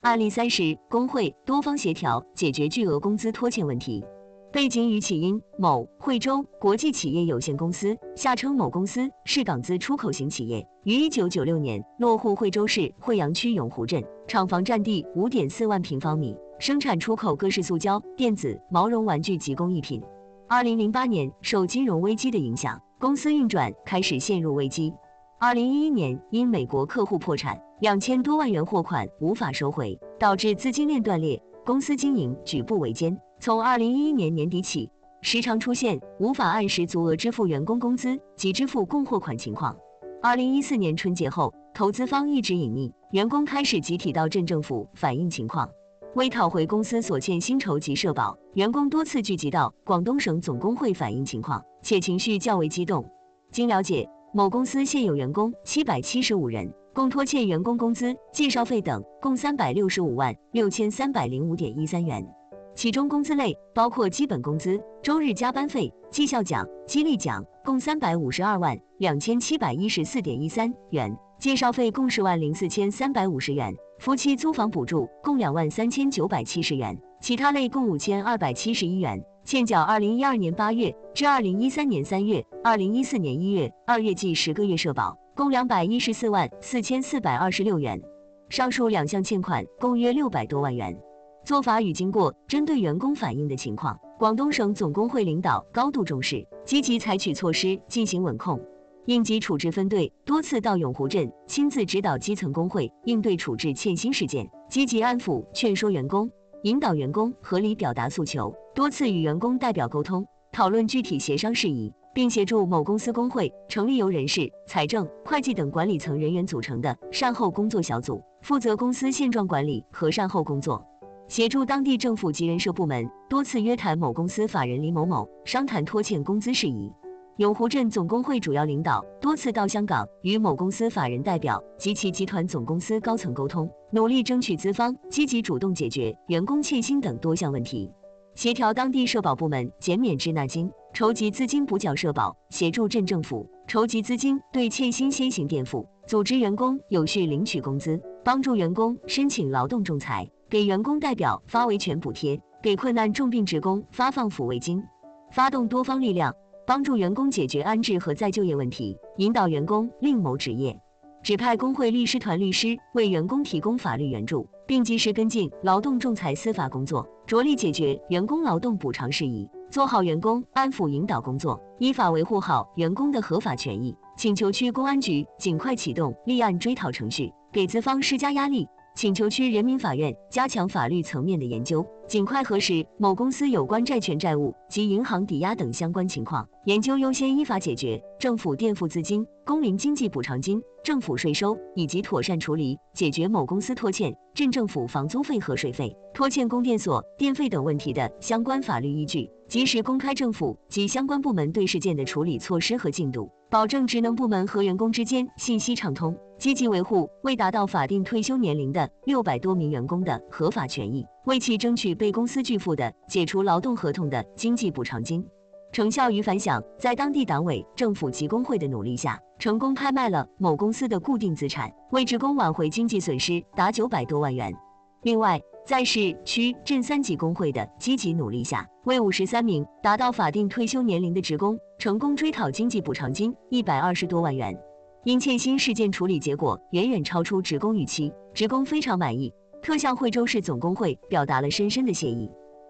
案例30，工会多方协调解决巨额工资拖欠问题。背景与起因：某惠州国际企业有限公司下称某公司是港资出口型企业，于1996年落户惠州市惠阳区永湖镇，厂房占地5.4万平方米，生产出口各式塑胶、电子、毛绒玩具及工艺品。2008年受金融危机的影响，公司运转开始陷入危机。2011年因美国客户破产，2000多万元货款无法收回，导致资金链断裂，公司经营举步维艰。从2011年年底起，时常出现无法按时足额支付员工工资及支付供货款情况。2014年春节后，投资方一直隐匿，员工开始集体到镇政府反映情况。为讨回公司所欠薪酬及社保，员工多次聚集到广东省总工会反映情况，且情绪较为激动。经了解，某公司现有员工775人，共拖欠员工工资、介绍费等共365万6305.13元。其中工资类包括基本工资、周日加班费、绩效奖、激励奖共352万2714.13元，介绍费共10万04350元，夫妻租房补助共2万3970元，其他类共5271元。欠缴2012年8月至2013年3月、2014年1月、2月计10个月社保，共214万4426元。上述2项欠款共约600多万元。做法与经过针对员工反映的情况，广东省总工会领导高度重视，积极采取措施进行稳控。应急处置分队多次到永湖镇亲自指导基层工会应对处置欠薪事件，积极安抚劝说员工，引导员工合理表达诉求，多次与员工代表沟通，讨论具体协商事宜，并协助某公司工会成立由人事、财政、会计等管理层人员组成的善后工作小组，负责公司现状管理和善后工作。协助当地政府及人社部门多次约谈某公司法人李某某，商谈拖欠工资事宜。永湖镇总工会主要领导多次到香港与某公司法人代表及其集团总公司高层沟通，努力争取资方积极主动解决员工欠薪等多项问题。协调当地社保部门减免滞纳金，筹集资金补缴社保，协助镇政府筹集资金对欠薪先行垫付，组织员工有序领取工资，帮助员工申请劳动仲裁，给员工代表发维权补贴，给困难重病职工发放抚慰金，发动多方力量，帮助员工解决安置和再就业问题，引导员工另谋职业。指派工会律师团律师为员工提供法律援助，并及时跟进劳动仲裁司法工作，着力解决员工劳动补偿事宜，做好员工安抚引导工作，依法维护好员工的合法权益。请求区公安局尽快启动立案追讨程序，给资方施加压力。请求区人民法院加强法律层面的研究，尽快核实某公司有关债权债务及银行抵押等相关情况，研究优先依法解决政府垫付资金、工龄经济补偿金、政府税收，以及妥善处理解决某公司拖欠镇政府房租费和水费、拖欠供电所电费等问题的相关法律依据，及时公开政府及相关部门对事件的处理措施和进度，保证职能部门和员工之间信息畅通，积极维护未达到法定退休年龄的600多名员工的合法权益，为其争取被公司拒付的解除劳动合同的经济补偿金。成效与反响，在当地党委、政府及工会的努力下，成功拍卖了某公司的固定资产，为职工挽回经济损失达900多万元。另外，在市区镇3级工会的积极努力下，为53名达到法定退休年龄的职工成功追讨经济补偿金120多万元。因欠薪事件处理结果远远超出职工预期，职工非常满意，特向惠州市总工会表达了深深的谢意。